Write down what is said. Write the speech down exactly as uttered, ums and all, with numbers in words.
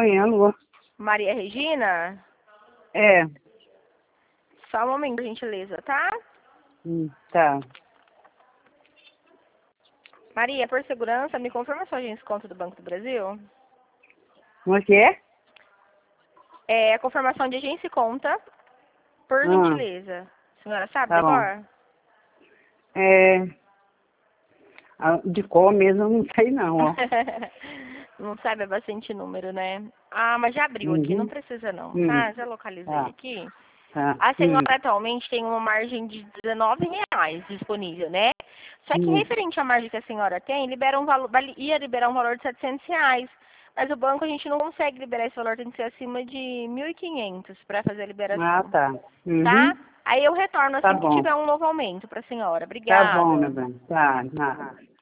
manhã, Lua. Maria Regina? É. Só um momento, por gentileza, tá? Hum, tá. Maria, por segurança, me confirma sua agência de conta do Banco do Brasil? Como é que é? É a confirmação de agência e conta, por Ah, gentileza. A senhora sabe, tá bom. decor? É. a- De cor mesmo, eu não sei não, ó. Não sabe, é bastante número, né? Ah, mas já abriu aqui, não Uhum. precisa não, Hum. tá? Já localizei Tá, aqui. tá. A Hum. senhora atualmente tem uma margem de dezenove reais disponível, né? Só que Hum. referente à margem que a senhora tem, libera um valor, vale- ia liberar um valor de setecentos reais. Mas o banco a gente não consegue liberar esse valor, tem que ser acima de mil e quinhentos para fazer a Ah, liberação, tá. tá? Uhum. Aí eu retorno Tá assim que bom. tiver um novo aumento para a senhora. Tá bom, meu Obrigada. bem. Tá, nada.